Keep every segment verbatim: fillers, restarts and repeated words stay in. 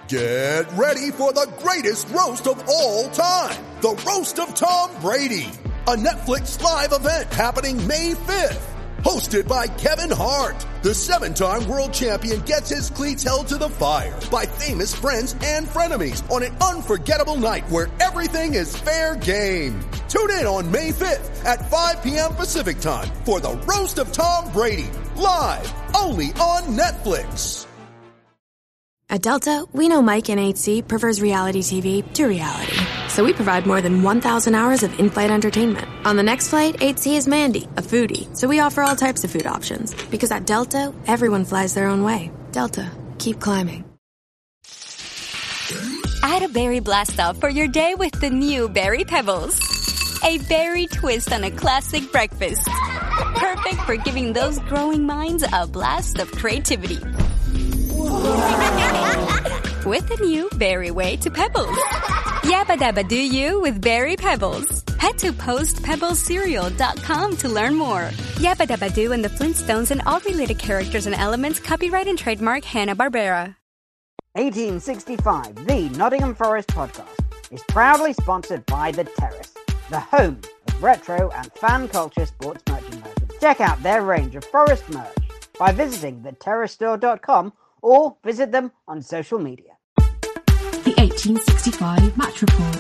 Get ready for the greatest roast of all time. The Roast of Tom Brady. A Netflix live event happening May fifth. Hosted by Kevin Hart. The seven-time world champion gets his cleats held to the fire by famous friends and frenemies on an unforgettable night where everything is fair game. Tune in on May fifth at five p.m. Pacific time for the Roast of Tom Brady. Live only on Netflix. At Delta, we know Mike in eight C prefers reality T V to reality. So we provide more than one thousand hours of in-flight entertainment. On the next flight, eight C is Mandy, a foodie. So we offer all types of food options. Because at Delta, everyone flies their own way. Delta, keep climbing. Add a berry blast off for your day with the new Berry Pebbles. A berry twist on a classic breakfast. Perfect for giving those growing minds a blast of creativity. With the new Berry Way to Pebbles. Yabba dabba do you with Berry Pebbles. Head to post pebbles cereal dot com to learn more. Yabba dabba do and the Flintstones and all related characters and elements copyright and trademark Hanna-Barbera. eighteen sixty-five, the Nottingham Forest podcast, is proudly sponsored by The Terrace, the home of retro and fan culture sports merchandise. Check out their range of Forest merch by visiting the terrace store dot com or visit them on social media. The eighteen sixty-five Match Report.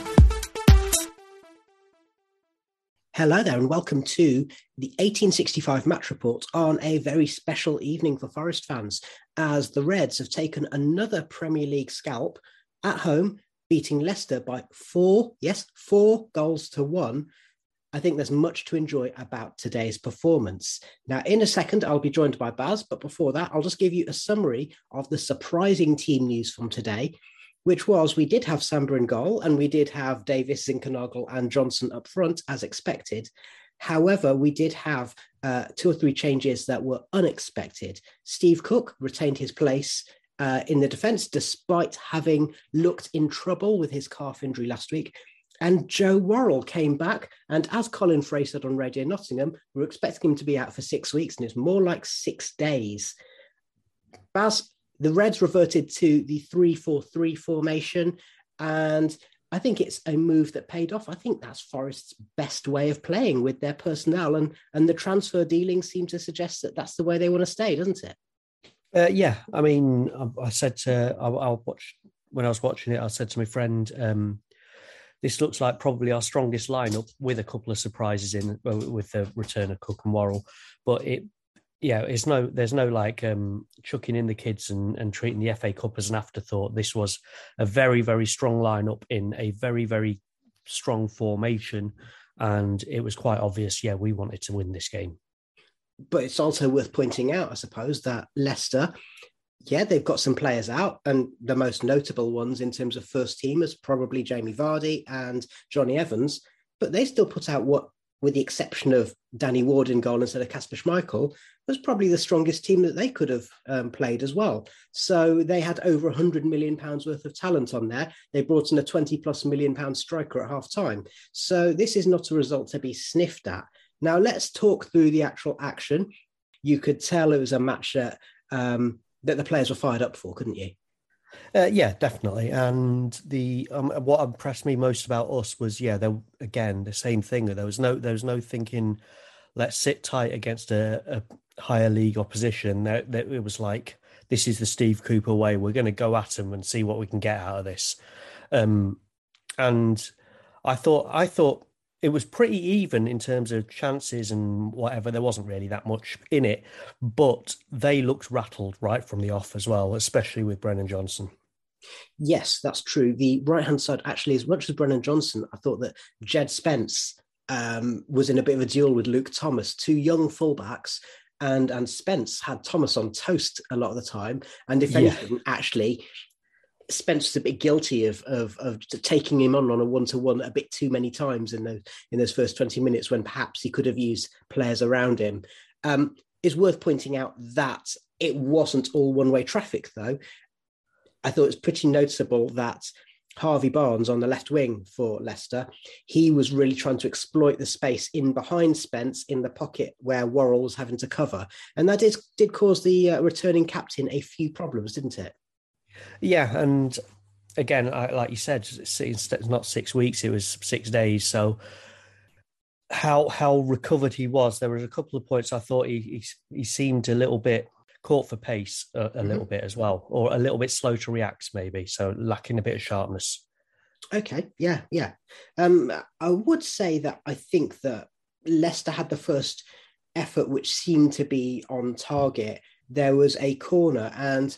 Hello there and welcome to the eighteen sixty-five Match Report on a very special evening for Forest fans as the Reds have taken another Premier League scalp at home, beating Leicester by four, yes, four goals to one. I think there's much to enjoy about today's performance. Now, in a second, I'll be joined by Baz, but before that, I'll just give you a summary of the surprising team news from today, which was we did have Samba in goal and we did have Davis, Zinkernagel and Johnson up front, as expected. However, we did have uh, two or three changes that were unexpected. Steve Cook retained his place uh, in the defence, despite having looked in trouble with his calf injury last week. And Joe Worrall came back, and as Colin Frey said on Radio Nottingham, we're expecting him to be out for six weeks, and it's more like six days. Baz, the Reds reverted to the three four three formation, and I think it's a move that paid off. I think that's Forest's best way of playing with their personnel, and, and the transfer dealings seem to suggest that that's the way they want to stay, doesn't it? Uh, yeah, I mean, I, I said to, I, I'll watch, when I was watching it, I said to my friend, um, this looks like probably our strongest lineup with a couple of surprises in with the return of Cook and Worrall. But it, yeah, it's no, there's no like um, chucking in the kids and, and treating the F A Cup as an afterthought. This was a very, very strong lineup in a very, very strong formation. And it was quite obvious, yeah, we wanted to win this game. But it's also worth pointing out, I suppose, that Leicester, yeah, they've got some players out, and the most notable ones in terms of first teamers, probably Jamie Vardy and Johnny Evans, but they still put out what, with the exception of Danny Ward in goal instead of Kasper Schmeichel, was probably the strongest team that they could have um, played as well. So they had over one hundred million pounds worth of talent on there. They brought in a twenty plus million pound striker at half time. So this is not a result to be sniffed at. Now let's talk through the actual action. You could tell it was a match that, um, that the players were fired up for, couldn't you? Uh, yeah, definitely. And the um, what impressed me most about us was, yeah, there again the same thing. There was no there was no thinking, let's sit tight against a, a higher league opposition. There, there, it was like, this is the Steve Cooper way. We're going to go at them and see what we can get out of this. Um, and I thought I thought. It was pretty even in terms of chances and whatever. There wasn't really that much in it, but they looked rattled right from the off as well, especially with Brennan Johnson. Yes, that's true. The right-hand side, actually, as much as Brennan Johnson, I thought that Jed Spence um, was in a bit of a duel with Luke Thomas, two young fullbacks, and, and Spence had Thomas on toast a lot of the time. And if anything, yeah. actually... Spence was a bit guilty of, of of taking him on on a one-to-one a bit too many times in those in those first twenty minutes when perhaps he could have used players around him. Um, it's worth pointing out that it wasn't all one-way traffic, though. I thought it was pretty noticeable that Harvey Barnes on the left wing for Leicester, he was really trying to exploit the space in behind Spence in the pocket where Worrall was having to cover. And that is, did cause the uh, returning captain a few problems, didn't it? Yeah, and again, like you said, it's not six weeks; it was six days. So, how how recovered he was. There was a couple of points I thought he he, he seemed a little bit caught for pace, a, a mm-hmm. little bit as well, or a little bit slow to react, maybe. So lacking a bit of sharpness. Okay, yeah, yeah. Um, I would say that I think that Leicester had the first effort which seemed to be on target. There was a corner, and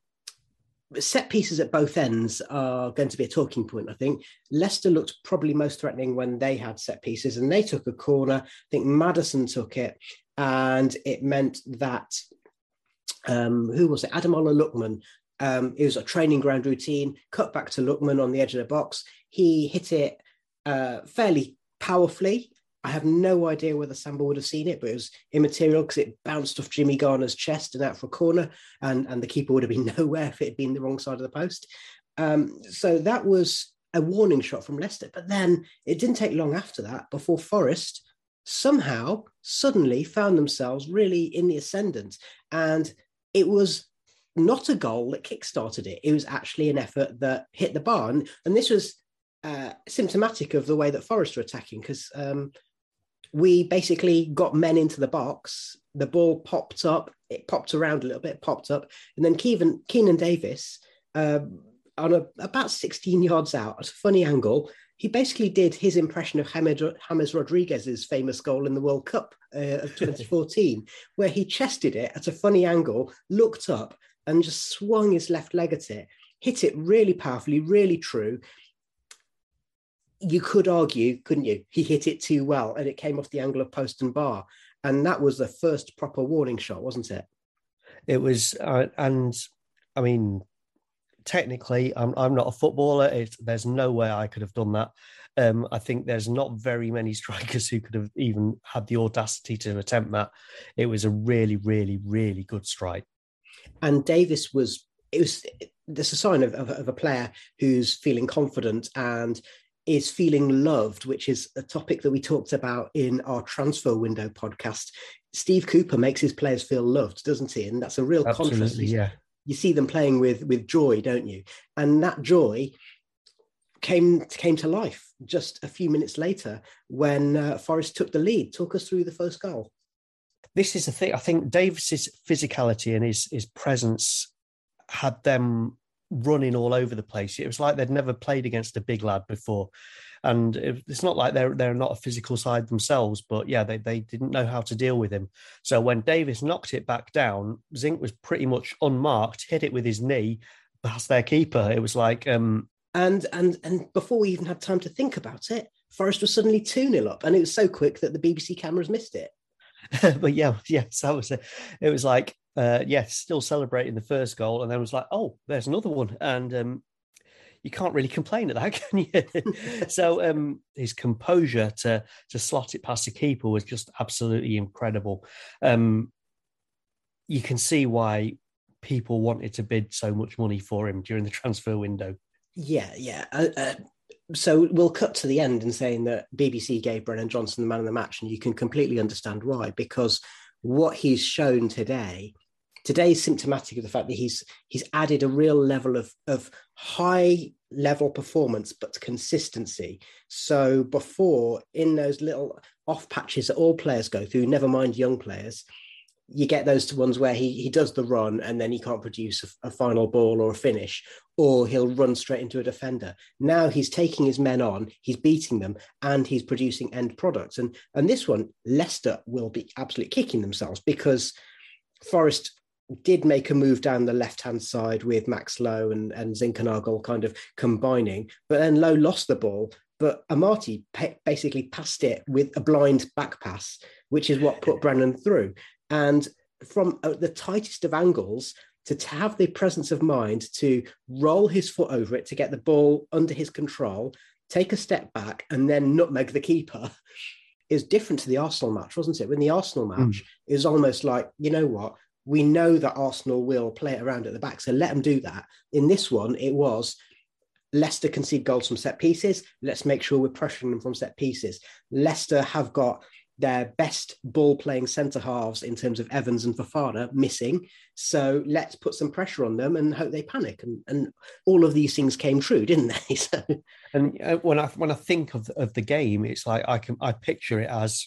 set pieces at both ends are going to be a talking point, I think. Leicester looked probably most threatening when they had set pieces, and they took a corner. I think Maddison took it, and it meant that, um, who was it? Ademola Lookman. Um, it was a training ground routine, cut back to Lookman on the edge of the box. He hit it uh, fairly powerfully. I have no idea whether Samba would have seen it, but it was immaterial because it bounced off Jimmy Garner's chest and out for a corner, and, and the keeper would have been nowhere if it had been the wrong side of the post. Um, so that was a warning shot from Leicester. But then it didn't take long after that before Forest somehow suddenly found themselves really in the ascendant. And it was not a goal that kickstarted it. It was actually an effort that hit the bar. And, and this was uh, symptomatic of the way that Forest were attacking, because um, we basically got men into the box. The ball popped up, it popped around a little bit, popped up. And then Keenan, Keenan Davis, uh, on a, about sixteen yards out at a funny angle, he basically did his impression of James Rodriguez's famous goal in the World Cup uh, of twenty fourteen, where he chested it at a funny angle, looked up, and just swung his left leg at it, hit it really powerfully, really true. You could argue, couldn't you? He hit it too well, and it came off the angle of post and bar. And that was the first proper warning shot, wasn't it? It was, uh, and I mean, technically, I'm, I'm not a footballer. It, there's no way I could have done that. Um, I think there's not very many strikers who could have even had the audacity to attempt that. It was a really, really, really good strike. And Davis was, it was, there's a sign of, of, of a player who's feeling confident and is feeling loved, which is a topic that we talked about in our transfer window podcast. Steve Cooper makes his players feel loved, doesn't he? And that's a real Absolutely, contrast. Yeah. You see them playing with, with joy, don't you? And that joy came, came to life just a few minutes later when uh, Forest took the lead. Talk us through the first goal. This is the thing. I think Davis's physicality and his his presence had them running all over the place. It was like they'd never played against a big lad before. And it's not like they're they're not a physical side themselves, but yeah, they, they didn't know how to deal with him. So when Davis knocked it back down, Zink was pretty much unmarked, hit it with his knee past their keeper. It was like... Um... And and and before we even had time to think about it, Forest was suddenly two nil up, and it was so quick that the B B C cameras missed it. But yeah, yes, that was it. It was like, uh, yeah, still celebrating the first goal, and then it was like, oh, there's another one, and um, you can't really complain at that, can you? So um, his composure to to slot it past the keeper was just absolutely incredible. Um, you can see why people wanted to bid so much money for him during the transfer window. Yeah, yeah. Uh, uh... So we'll cut to the end in saying that B B C gave Brennan Johnson the man of the match, and you can completely understand why, because what he's shown today, today is symptomatic of the fact that he's he's added a real level of, of high level performance, but consistency. So before, in those little off patches that all players go through, never mind young players, you get those ones where he he does the run and then he can't produce a, a final ball or a finish, or he'll run straight into a defender. Now he's taking his men on, he's beating them, and he's producing end products. And, and this one, Leicester will be absolutely kicking themselves, because Forest did make a move down the left-hand side with Max Lowe and, and Zinkernagel kind of combining, but then Lowe lost the ball, but Amati pe- basically passed it with a blind back pass, which is what put Brennan through. And from uh, the tightest of angles, to, to have the presence of mind to roll his foot over it, to get the ball under his control, take a step back, and then nutmeg the keeper is different to the Arsenal match, wasn't it? When the Arsenal match mm. is almost like, you know what, we know that Arsenal will play it around at the back, so let them do that. In this one, it was Leicester concede goals from set pieces. Let's make sure we're pressuring them from set pieces. Leicester have got their best ball-playing centre-halves in terms of Evans and Fofana missing. So let's put some pressure on them and hope they panic. And, and all of these things came true, didn't they? So... And when I when I think of, of the game, it's like I can I picture it as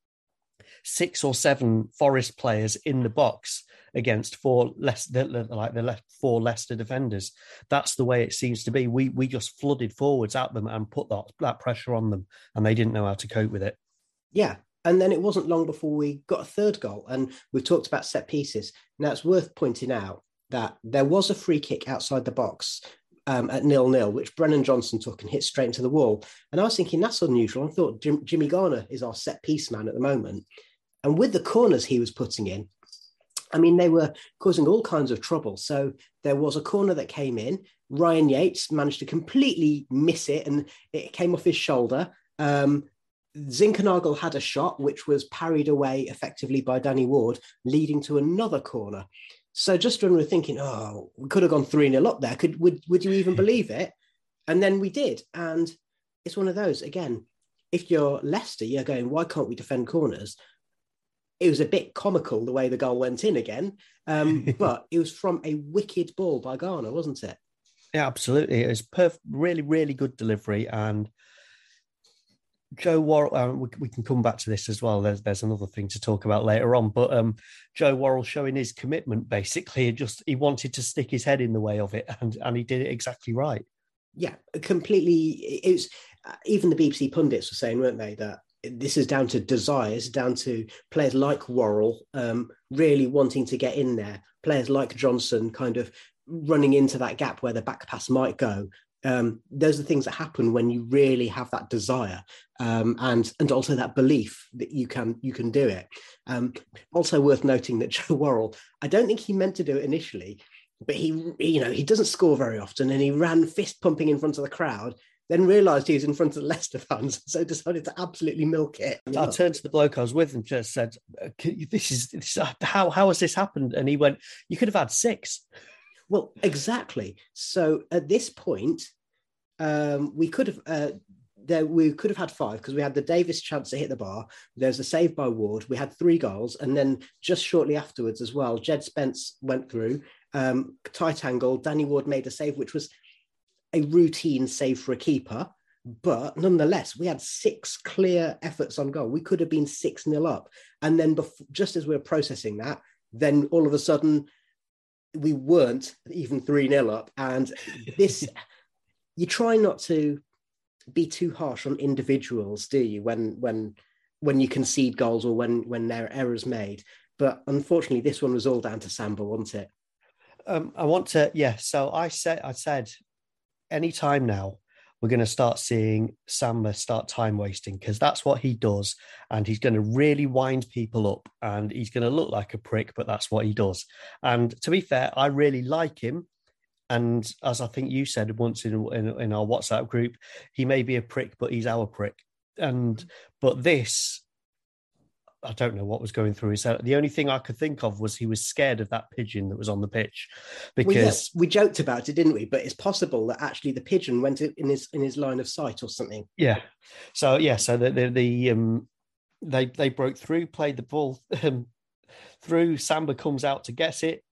six or seven Forest players in the box against four less like the left four Leicester defenders. That's the way it seems to be. We we just flooded forwards at them and put that, that pressure on them, and they didn't know how to cope with it. Yeah. And then it wasn't long before we got a third goal. And we've talked about set pieces. Now, it's worth pointing out that there was a free kick outside the box um, at nil-nil, which Brennan Johnson took and hit straight into the wall. And I was thinking, that's unusual. I thought Jim, Jimmy Garner is our set piece man at the moment. And with the corners he was putting in, I mean, they were causing all kinds of trouble. So there was a corner that came in. Ryan Yates managed to completely miss it, and it came off his shoulder. Um, Zinkernagel had a shot, which was parried away effectively by Danny Ward, leading to another corner. So just when we were thinking, oh, we could have gone three nil up there, could would, would you even believe it? And then we did. And it's one of those, again, if you're Leicester, you're going, why can't we defend corners? It was a bit comical the way the goal went in again, um, but it was from a wicked ball by Garner, wasn't it? Yeah, absolutely. It was perf- really, really good delivery. And Joe Worrall, uh, we, we can come back to this as well. There's there's another thing to talk about later on, but um, Joe Worrall showing his commitment, basically, just he wanted to stick his head in the way of it, and, and he did it exactly right. Yeah, completely. It was, uh, even the B B C pundits were saying, weren't they, that this is down to desires, down to players like Worrall um, really wanting to get in there, players like Johnson kind of running into that gap where the back pass might go. Um, those are the things that happen when you really have that desire um, and and also that belief that you can you can do it. Um, also worth noting that Joe Worrall, I don't think he meant to do it initially, but he you know he doesn't score very often, and he ran fist pumping in front of the crowd. Then realised he was in front of the Leicester fans, so decided to absolutely milk it. I turned to the bloke I was with and just said, "This is this, how how has this happened?" And he went, "You could have had six." Well, exactly. So at this point, um, we could have uh, there we could have had five because we had the Davis chance to hit the bar. There's a save by Ward. We had three goals, and then just shortly afterwards as well, Jed Spence went through um, tight angle. Danny Ward made a save, which was a routine save for a keeper, but nonetheless, we had six clear efforts on goal. We could have been six nil up, and then before, just as we were processing that, then all of a sudden, we weren't even three nil up. And this, you try not to be too harsh on individuals, do you, when when when you concede goals or when when there are errors made? But unfortunately, this one was all down to Samba, wasn't it? Um, I want to, yeah. So I said, I said, any time now, we're going to start seeing Samba start time wasting, because that's what he does. And he's going to really wind people up, and he's going to look like a prick, but that's what he does. And to be fair, I really like him. And as I think you said once in, in, in our WhatsApp group, he may be a prick, but he's our prick. And, but this, I don't know what was going through his head. The only thing I could think of was he was scared of that pigeon that was on the pitch, because well, yes, we joked about it, didn't we? But it's possible that actually the pigeon went in his in his line of sight or something. Yeah. So yeah. So the the, the um they they broke through, played the ball um, through. Samba comes out to get it,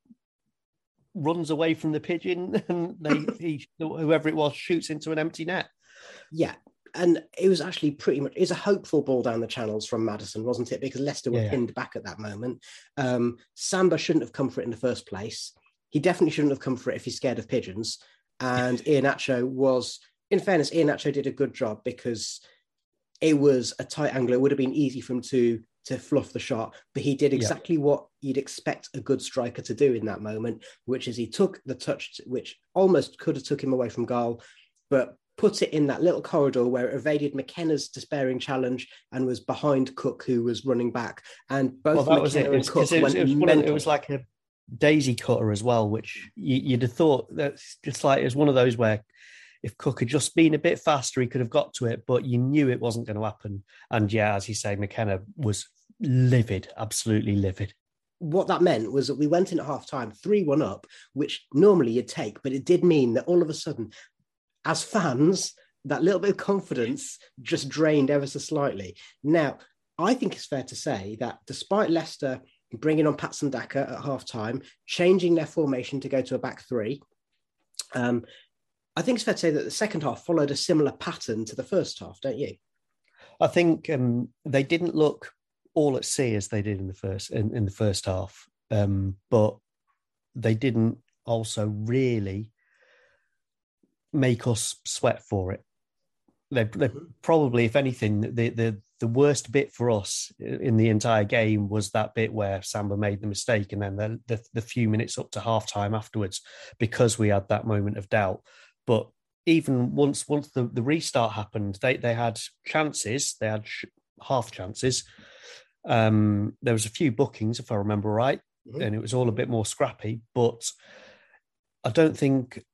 runs away from the pigeon, and they he whoever it was shoots into an empty net. Yeah. And it was actually pretty much, it's a hopeful ball down the channels from Maddison, wasn't it? Because Leicester were yeah. pinned back at that moment. Um, Samba shouldn't have come for it in the first place. He definitely shouldn't have come for it if he's scared of pigeons. And Iheanacho was, in fairness, Iheanacho did a good job, because it was a tight angle. It would have been easy for him to, to fluff the shot, but he did exactly yeah. what you'd expect a good striker to do in that moment, which is he took the touch, which almost could have took him away from goal, but put it in that little corridor where it evaded McKenna's despairing challenge and was behind Cook, who was running back. And both well, that McKenna was it. and It was, Cook it was, went it was, mental. It was like a daisy cutter as well, which you, you'd have thought that's just like, it was one of those where if Cook had just been a bit faster, he could have got to it, but you knew it wasn't going to happen. And yeah, as you say, McKenna was livid, absolutely livid. What that meant was that we went in at half time, three one up, which normally you'd take, but it did mean that all of a sudden, as fans, that little bit of confidence just drained ever so slightly. Now, I think it's fair to say that despite Leicester bringing on Patson Daka at half-time, changing their formation to go to a back three, um, I think it's fair to say that the second half followed a similar pattern to the first half, don't you? I think um, they didn't look all at sea as they did in the first in, in the first half, um, but they didn't also really make us sweat for it. They, they probably, if anything, the, the the worst bit for us in the entire game was that bit where Samba made the mistake, and then the the, the few minutes up to half time afterwards, because we had that moment of doubt. But even once once the, the restart happened, they they had chances, they had sh- half chances. Um, there was a few bookings, if I remember right, mm-hmm. and it was all a bit more scrappy. But I don't think.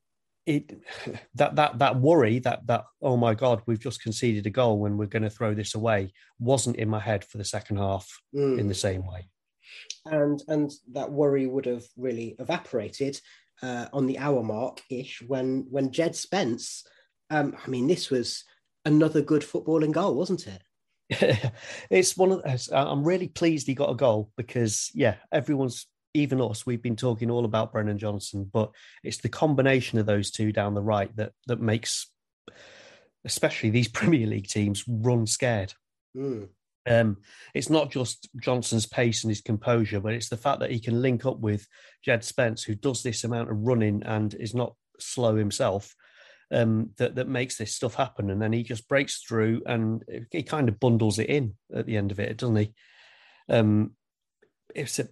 It, that that that worry that that oh my God, we've just conceded a goal when we're going to throw this away wasn't in my head for the second half mm. in the same way, and and that worry would have really evaporated uh, on the hour mark ish when when Jed Spence. Um, I mean, this was another good footballing goal, wasn't it? It's one of those. I'm really pleased he got a goal because yeah, everyone's. Even us, we've been talking all about Brennan Johnson, but it's the combination of those two down the right that that makes, especially these Premier League teams, run scared. Mm. Um, it's not just Johnson's pace and his composure, but it's the fact that he can link up with Jed Spence, who does this amount of running and is not slow himself, um, that, that makes this stuff happen. And then he just breaks through and he kind of bundles it in at the end of it, doesn't he? Um, it's a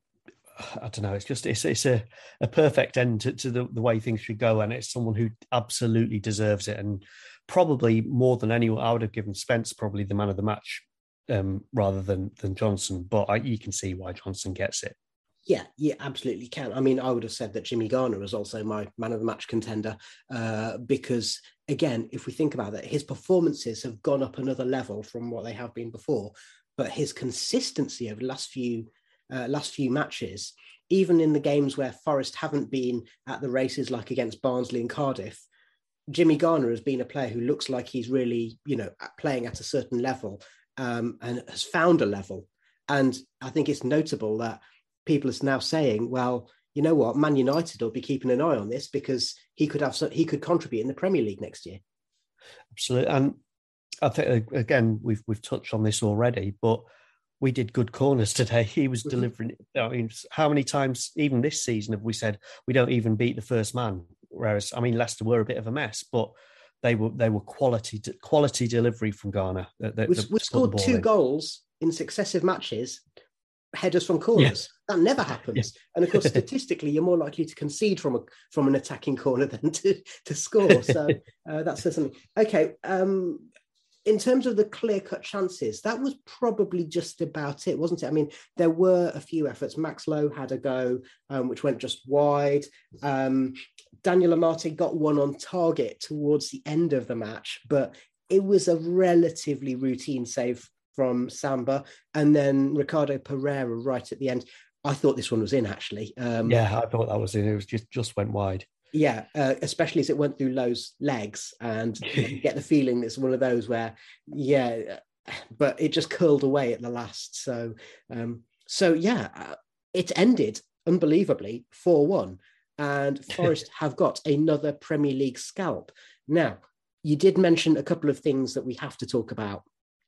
I don't know. It's just it's it's a, a perfect end to, to the, the way things should go, and it's someone who absolutely deserves it. And probably more than anyone, I would have given Spence probably the man of the match um, rather than than Johnson. But I, you can see why Johnson gets it. Yeah, you absolutely can. I mean, I would have said that Jimmy Garner was also my man of the match contender uh, because, again, if we think about it, his performances have gone up another level from what they have been before. But his consistency over the last few. Uh, last few matches, even in the games where Forest haven't been at the races like against Barnsley and Cardiff, Jimmy Garner has been a player who looks like he's really, you know, playing at a certain level um, and has found a level. And I think it's notable that people are now saying, well, you know what, Man United will be keeping an eye on this because he could have some, he could contribute in the Premier League next year. Absolutely. And I think, again, we've we've touched on this already, but we did good corners today. He was delivering. I mean, how many times, even this season, have we said we don't even beat the first man? Whereas, I mean, Leicester were a bit of a mess, but they were they were quality quality delivery from Garner. That, we we scored two in. goals in successive matches, headers from corners. Yeah. That never happens. Yeah. And of course, statistically, you're more likely to concede from a from an attacking corner than to to score. So uh, that's something. Okay. Um, In terms of the clear-cut chances, that was probably just about it, wasn't it? I mean, there were a few efforts. Max Lowe had a go, um, which went just wide. Um, Daniel Amate got one on target towards the end of the match, but it was a relatively routine save from Samba. And then Ricardo Pereira right at the end. I thought this one was in, actually. Um, yeah, I thought that was in. It was just, just went wide. Yeah, uh, especially as it went through Lowe's legs, and you get the feeling it's one of those where, yeah, but it just curled away at the last. So, um, so yeah, uh, it ended unbelievably four one, and Forest have got another Premier League scalp. Now, you did mention a couple of things that we have to talk about.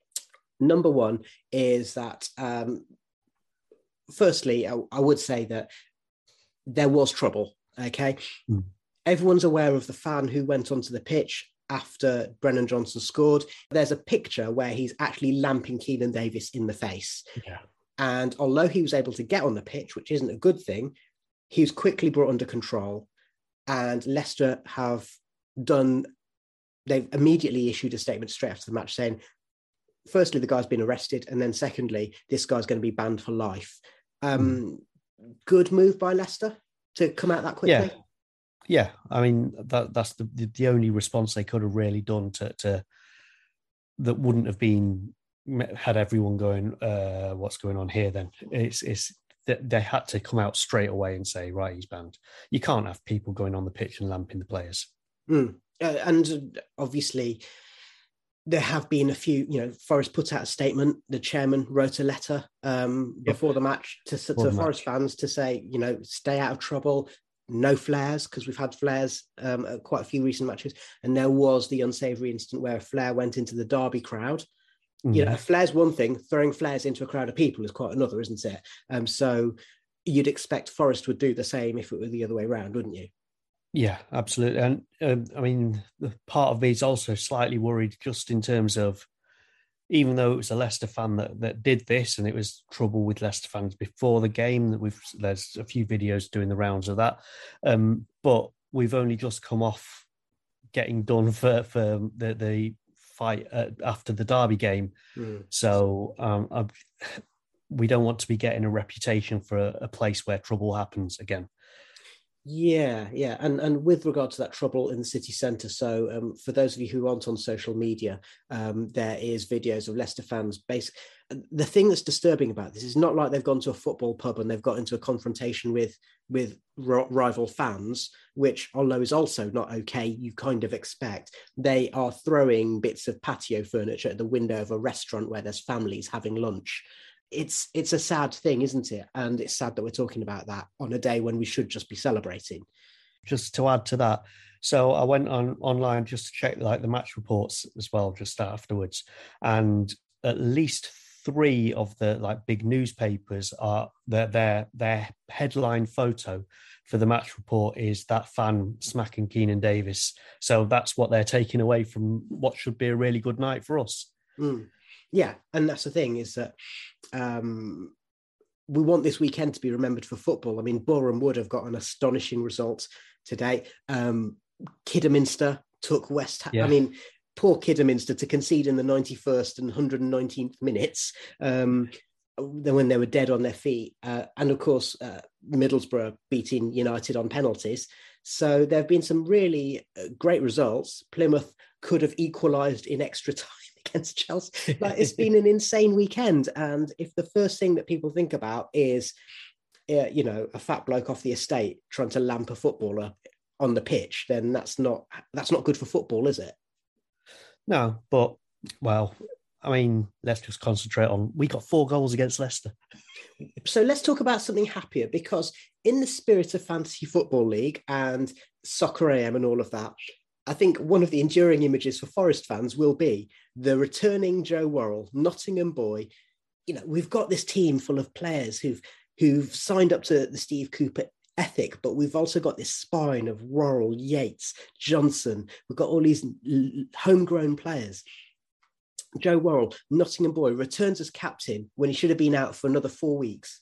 Number one is that, um, firstly, I, I would say that there was trouble. Okay. Mm. Everyone's aware of the fan who went onto the pitch after Brennan Johnson scored. There's a picture where he's actually lamping Keenan Davis in the face. Yeah. And although he was able to get on the pitch, which isn't a good thing, he was quickly brought under control. And Leicester have done, they've immediately issued a statement straight after the match saying, firstly, the guy's been arrested. And then secondly, this guy's going to be banned for life. Um, mm. Good move by Leicester to come out that quickly. Yeah. Yeah, I mean that that's the the only response they could have really done to, to that wouldn't have been had everyone going, uh, what's going on here? Then it's it's they had to come out straight away and say, right, he's banned. You can't have people going on the pitch and lamping the players. Mm. Uh, and obviously, there have been a few, you know, Forest put out a statement. The chairman wrote a letter um, yep. before the match to, to the Forest fans to say, you know, stay out of trouble, no flares, because we've had flares um, at quite a few recent matches. And there was the unsavoury incident where a flare went into the Derby crowd. Mm-hmm. You know, a flare's one thing, throwing flares into a crowd of people is quite another, isn't it? Um, so you'd expect Forest would do the same if it were the other way around, wouldn't you? Yeah, absolutely. And um, I mean, the part of me is also slightly worried just in terms of, even though it was a Leicester fan that, that did this, and it was trouble with Leicester fans before the game, that we've there's a few videos doing the rounds of that. Um, but we've only just come off getting done for, for the, the fight uh, after the Derby game. Mm. So um, I, we don't want to be getting a reputation for a, a place where trouble happens again. Yeah, yeah. And and with regard to that trouble in the city centre, so um, for those of you who aren't on social media, um, there is videos of Leicester fans. Basic. The thing that's disturbing about this is not like they've gone to a football pub and they've got into a confrontation with, with r- rival fans, which, although is also not okay, you kind of expect. They are throwing bits of patio furniture at the window of a restaurant where there's families having lunch. It's it's a sad thing, isn't it? And it's sad that we're talking about that on a day when we should just be celebrating. Just to add to that, so I went on online just to check like the match reports as well, just afterwards, and at least three of the like big newspapers are their their their headline photo for the match report is that fan smacking Keenan Davis. So that's what they're taking away from what should be a really good night for us. Mm. Yeah, and that's the thing is that um, we want this weekend to be remembered for football. I mean, Boreham Wood have got an astonishing result today. Um, Kidderminster took West Ham. Yeah. I mean, poor Kidderminster to concede in the ninety-first and one hundred nineteenth minutes um, when they were dead on their feet. Uh, and of course, uh, Middlesbrough beating United on penalties. So there have been some really great results. Plymouth could have equalised in extra time against Chelsea. Like, it's been an insane weekend. And if the first thing that people think about is, uh, you know, a fat bloke off the estate trying to lamp a footballer on the pitch, then that's not that's not good for football, is it? No, but, well, I mean, let's just concentrate on, we got four goals against Leicester. So let's talk about something happier, because in the spirit of Fantasy Football League and Soccer A M and all of that, I think one of the enduring images for Forest fans will be the returning Joe Worrall, Nottingham boy. You know, we've got this team full of players who've who've signed up to the Steve Cooper ethic, but we've also got this spine of Worrall, Yates, Johnson. We've got all these homegrown players. Joe Worrall, Nottingham boy, returns as captain when he should have been out for another four weeks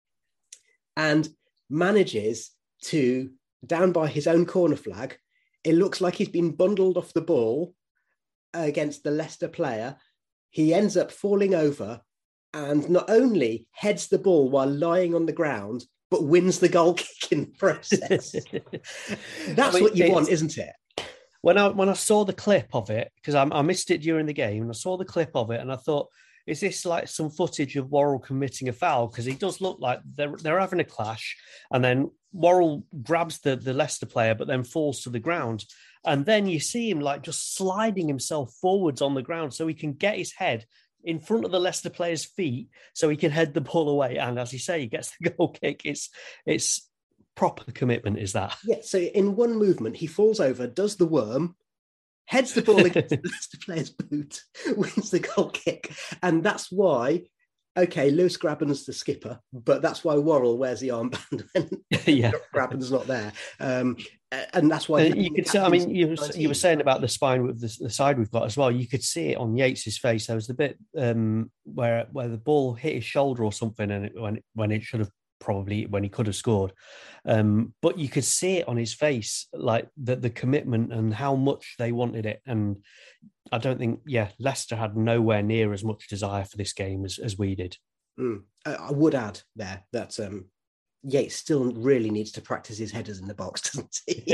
and manages to, down by his own corner flag, it looks like he's been bundled off the ball against the Leicester player. He ends up falling over and not only heads the ball while lying on the ground, but wins the goal kick in the process. That's I mean, what you want, isn't it? When I when I saw the clip of it, because I, I missed it during the game, and I saw the clip of it, and I thought, is this like some footage of Worrall committing a foul? Because he does look like they're they're having a clash, and then Worrall grabs the, the Leicester player, but then falls to the ground. And then you see him like just sliding himself forwards on the ground so he can get his head in front of the Leicester player's feet so he can head the ball away. And as you say, he gets the goal kick. It's it's proper commitment, is that? Yeah, so in one movement, he falls over, does the worm, heads the ball against the Leicester player's boot, wins the goal kick. And that's why, okay, Lewis Grabban's the skipper, but that's why Worrall wears the armband when yeah. Grabban's not there. Um, and that's why... Uh, you could say, I mean, you, you were saying about the spine with the, the side we've got as well. You could see it on Yates's face. There was the bit um, where where the ball hit his shoulder or something, and it, when, when it should have probably, when he could have scored. Um, but you could see it on his face, like the, the commitment and how much they wanted it. And I don't think, yeah, Leicester had nowhere near as much desire for this game as, as we did. Mm. I would add there that um, Yates still really needs to practice his headers in the box, doesn't he?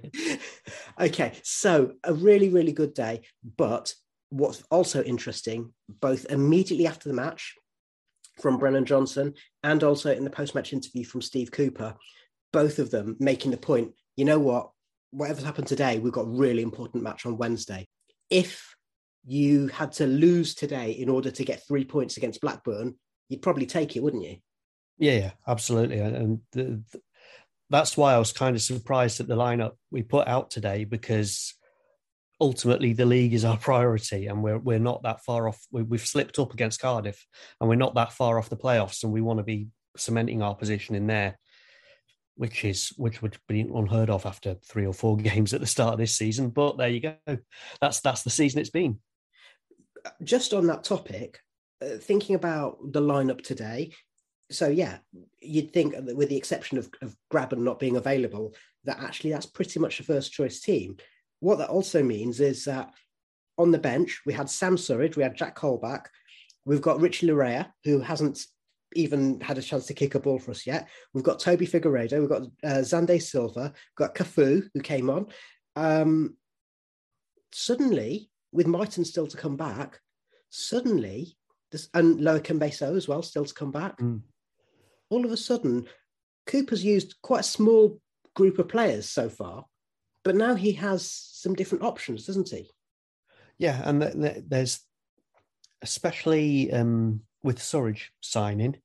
Okay, so a really, really good day. But what's also interesting, both immediately after the match from Brennan Johnson and also in the post-match interview from Steve Cooper, both of them making the point, you know what, whatever's happened today, we've got a really important match on Wednesday. If you had to lose today in order to get three points against Blackburn, you'd probably take it, wouldn't you? Yeah, yeah, absolutely. And the, the, that's why I was kind of surprised at the lineup we put out today, because ultimately the league is our priority, and we're we're not that far off. We, we've slipped up against Cardiff, and we're not that far off the playoffs, and we want to be cementing our position in there, which is which would be unheard of after three or four games at the start of this season. But there you go. That's that's the season it's been. Just on that topic, uh, thinking about the lineup today. So, yeah, you'd think that with the exception of, of Grabban not being available, that actually that's pretty much a first choice team. What that also means is that on the bench, we had Sam Surridge, we had Jack Colback, we've got Richie Larea, who hasn't even had a chance to kick a ball for us yet. We've got Toby Figueiredo, we've got uh, Zande Silva, we've got Cafu, who came on. Um, suddenly, with Mighton still to come back, suddenly, this, and Loa Kambeso as well, still to come back. Mm. All of a sudden, Cooper's used quite a small group of players so far, but now he has some different options, doesn't he? Yeah, and th- th- there's, especially um, with Surridge signing,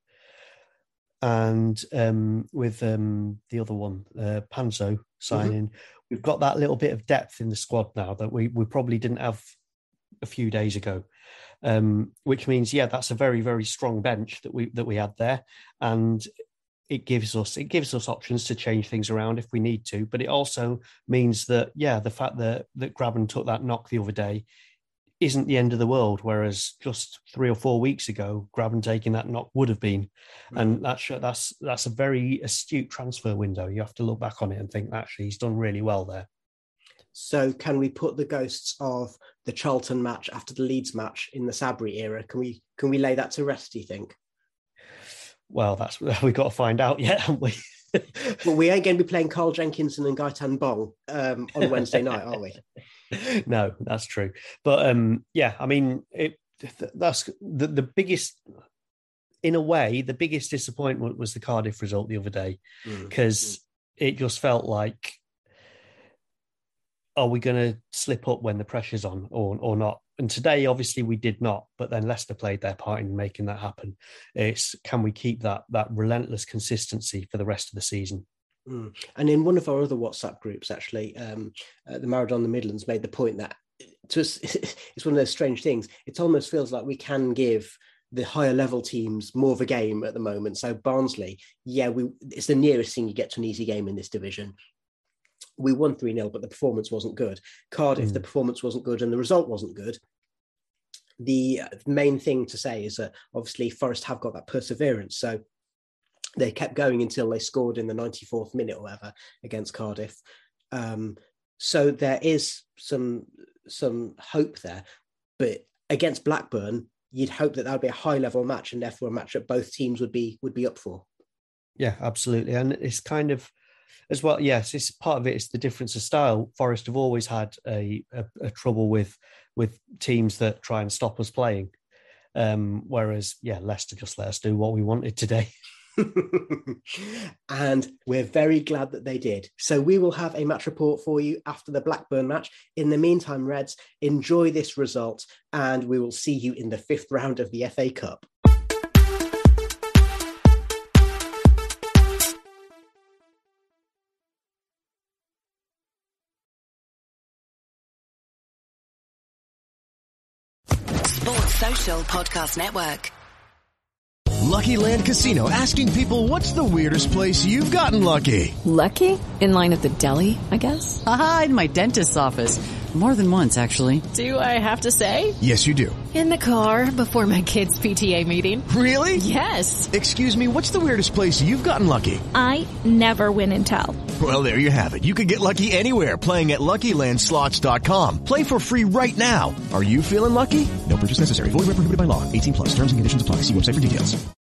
and um, with um, the other one, uh, Panzo signing, mm-hmm. we've got that little bit of depth in the squad now that we, we probably didn't have a few days ago. Um, which means, yeah, that's a very, very strong bench that we that we had there, and it gives us it gives us options to change things around if we need to. But it also means that, yeah, the fact that that Grabban took that knock the other day isn't the end of the world. Whereas just three or four weeks ago, Grabban taking that knock would have been, mm-hmm. and that's that's that's a very astute transfer window. You have to look back on it and think actually he's done really well there. So can we put the ghosts of the Charlton match after the Leeds match in the Sabri era? Can we can we lay that to rest, do you think? Well, that's we've got to find out yet, haven't we? Well, we ain't going to be playing Carl Jenkinson and Gaitan Bong um, on Wednesday night, are we? No, that's true. But um, yeah, I mean, it, that's the, the biggest, in a way, the biggest disappointment was the Cardiff result the other day, because mm. mm. it just felt like, are we going to slip up when the pressure's on or or not? And today, obviously, we did not. But then Leicester played their part in making that happen. It's can we keep that that relentless consistency for the rest of the season? Mm. And in one of our other WhatsApp groups, actually, um, uh, the Maradona Midlands made the point that to us, it's one of those strange things. It almost feels like we can give the higher level teams more of a game at the moment. So Barnsley, yeah, we it's the nearest thing you get to an easy game in this division. We won three nil, but the performance wasn't good. Cardiff, mm. the performance wasn't good and the result wasn't good. The main thing to say is that obviously Forest have got that perseverance. So they kept going until they scored in the ninety-fourth minute or whatever against Cardiff. Um, so there is some, some hope there. But against Blackburn, you'd hope that that would be a high level match and therefore a match that both teams would be would be up for. Yeah, absolutely. And it's kind of, as well, yes, it's part of it. It's the difference of style. Forest have always had a, a, a trouble with with teams that try and stop us playing. Um, whereas, yeah, Leicester just let us do what we wanted today. And we're very glad that they did. So we will have a match report for you after the Blackburn match. In the meantime, Reds, enjoy this result and we will see you in the fifth round of the F A Cup. Social Podcast Network. Lucky Land Casino, asking people, what's the weirdest place you've gotten lucky? Lucky? In line at the deli, I guess? Aha, in my dentist's office. More than once, actually. Do I have to say? Yes, you do. In the car before my kids' P T A meeting. Really? Yes. Excuse me, what's the weirdest place you've gotten lucky? I never win and tell. Well, there you have it. You can get lucky anywhere, playing at Lucky Land Slots dot com. Play for free right now. Are you feeling lucky? No purchase necessary. Void where prohibited by law. eighteen plus. Terms and conditions apply. See website for details.